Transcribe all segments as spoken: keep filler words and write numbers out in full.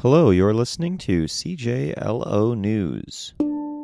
Hello, you're listening to C J L O News.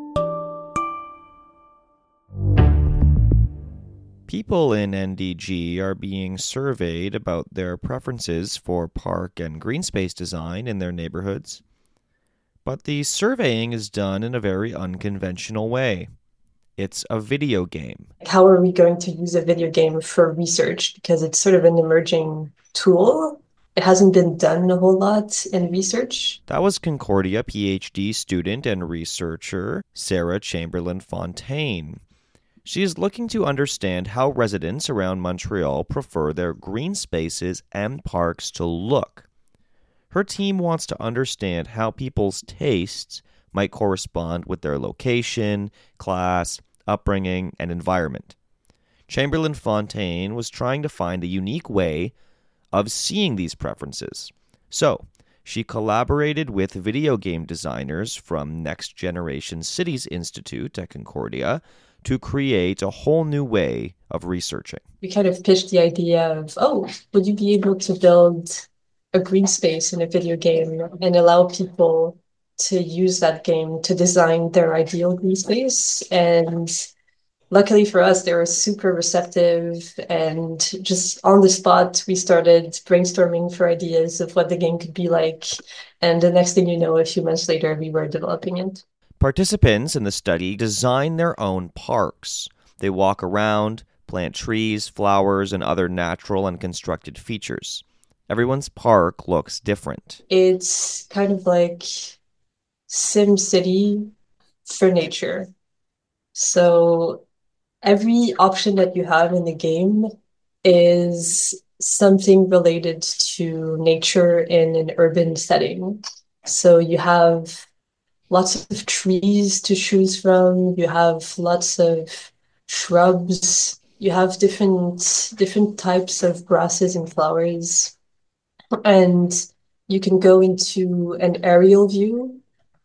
People in N D G are being surveyed about their preferences for park and green space design in their neighborhoods. But the surveying is done in a very unconventional way. It's a video game. How are we going to use a video game for research? Because it's sort of an emerging tool. It hasn't been done a whole lot in research. That was Concordia PhD student and researcher Sarah Chamberlain-Fontaine. She is looking to understand how residents around Montreal prefer their green spaces and parks to look. Her team wants to understand how people's tastes might correspond with their location, class, upbringing, and environment. Chamberlain-Fontaine was trying to find a unique way of seeing these preferences. So, she collaborated with video game designers from Next Generation Cities Institute at Concordia to create a whole new way of researching. We kind of pitched the idea of, oh, would you be able to build a green space in a video game and allow people to use that game to design their ideal green space? And luckily for us, they were super receptive, and just on the spot, we started brainstorming for ideas of what the game could be like. And the next thing you know, a few months later, we were developing it. Participants in the study design their own parks. They walk around, plant trees, flowers, and other natural and constructed features. Everyone's park looks different. It's kind of like SimCity for nature. So every option that you have in the game is something related to nature in an urban setting. So you have lots of trees to choose from, you have lots of shrubs, you have different different types of grasses and flowers. And you can go into an aerial view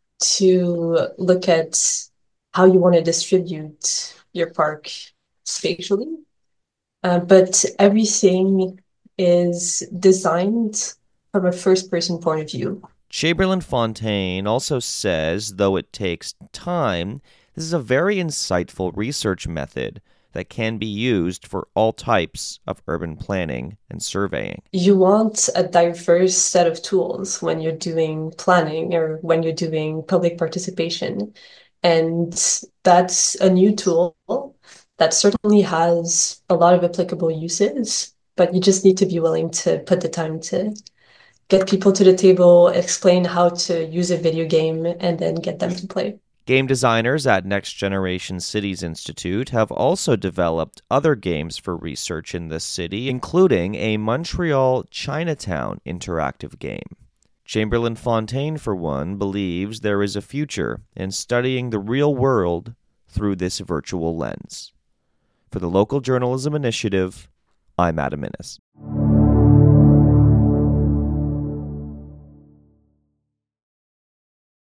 to look at how you want to distribute your park spatially. Uh, but everything is designed from a first-person point of view. Chamberlain-Fontaine also says, though it takes time, this is a very insightful research method that can be used for all types of urban planning and surveying. You want a diverse set of tools when you're doing planning or when you're doing public participation. And that's a new tool that certainly has a lot of applicable uses, but you just need to be willing to put the time to get people to the table, explain how to use a video game, and then get them to play. Game designers at Next Generation Cities Institute have also developed other games for research in this city, including a Montreal Chinatown interactive game. Chamberlain-Fontaine, for one, believes there is a future in studying the real world through this virtual lens. For the Local Journalism Initiative, I'm Adam Innes.